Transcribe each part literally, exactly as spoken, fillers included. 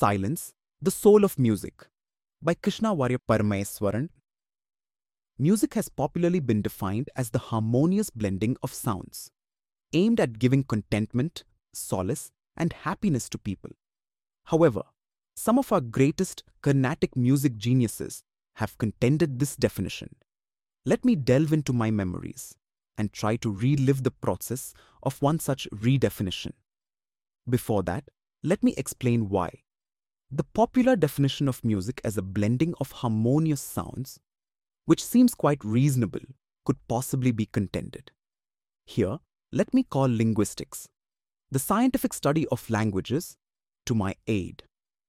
Silence, the Soul of Music by Krishna Varya Parameswaran. Music has popularly been defined as the harmonious blending of sounds, aimed at giving contentment, solace, and happiness to people. However, some of our greatest Carnatic music geniuses have contended this definition. Let me delve into my memories and try to relive the process of one such redefinition. Before that, let me explain why. The popular definition of music as a blending of harmonious sounds, which seems quite reasonable, could possibly be contended. Here, let me call linguistics, the scientific study of languages, to my aid.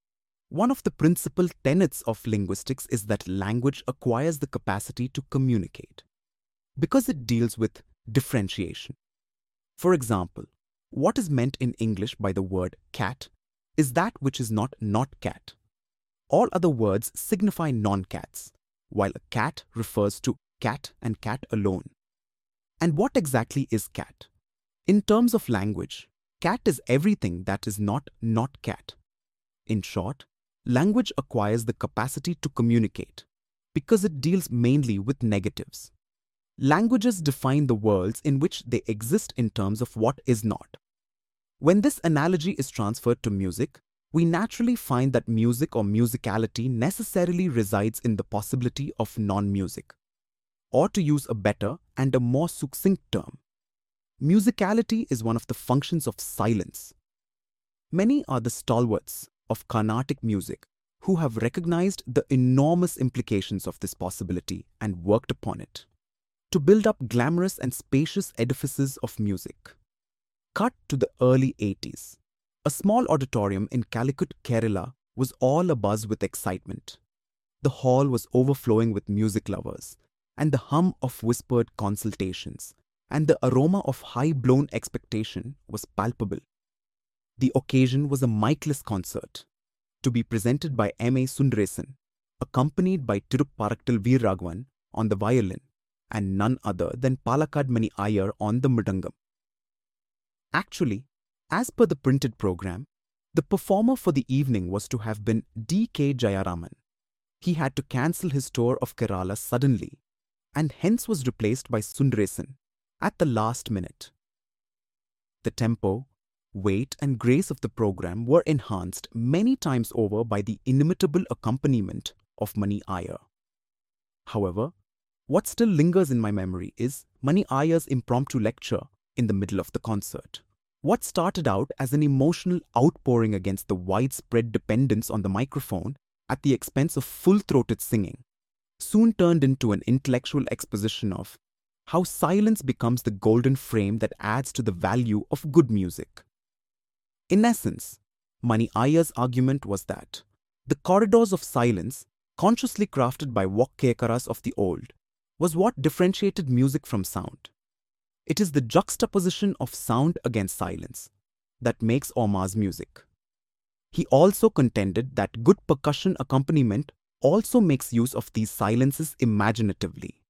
One of the principal tenets of linguistics is that language acquires the capacity to communicate, because it deals with differentiation. For example, what is meant in English by the word cat is that which is not not cat. All other words signify non-cats, while a cat refers to cat and cat alone. And what exactly is cat? In terms of language, cat is everything that is not not cat. In short, language acquires the capacity to communicate because it deals mainly with negatives. Languages define the worlds in which they exist in terms of what is not. When this analogy is transferred to music, we naturally find that music or musicality necessarily resides in the possibility of non-music. Or to use a better and a more succinct term, musicality is one of the functions of silence. Many are the stalwarts of Carnatic music who have recognized the enormous implications of this possibility and worked upon it to build up glamorous and spacious edifices of music. Cut to the early eighties. A small auditorium in Calicut, Kerala was all abuzz with excitement. The hall was overflowing with music lovers, and the hum of whispered consultations and the aroma of high-blown expectation was palpable. The occasion was a miceless concert, to be presented by M A Sundaresan, accompanied by Tirupparaktal Veeraraghavan on the violin, and none other than Palakkad Mani Iyer on the mridangam. Actually, as per the printed program, the performer for the evening was to have been D K Jayaraman. He had to cancel his tour of Kerala suddenly and hence was replaced by Sundaresan at the last minute. The tempo, weight and grace of the program were enhanced many times over by the inimitable accompaniment of Mani Iyer. However, what still lingers in my memory is Mani Iyer's impromptu lecture in the middle of the concert. What started out as an emotional outpouring against the widespread dependence on the microphone at the expense of full-throated singing soon turned into an intellectual exposition of how silence becomes the golden frame that adds to the value of good music. In essence, Mani Iyer's argument was that the corridors of silence, consciously crafted by Vakkekaras of the old, was what differentiated music from sound. It is the juxtaposition of sound against silence that makes Omar's music. He also contended that good percussion accompaniment also makes use of these silences imaginatively.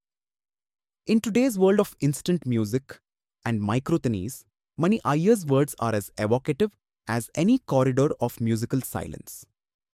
In today's world of instant music and microthonies, Mani Iyer's words are as evocative as any corridor of musical silence.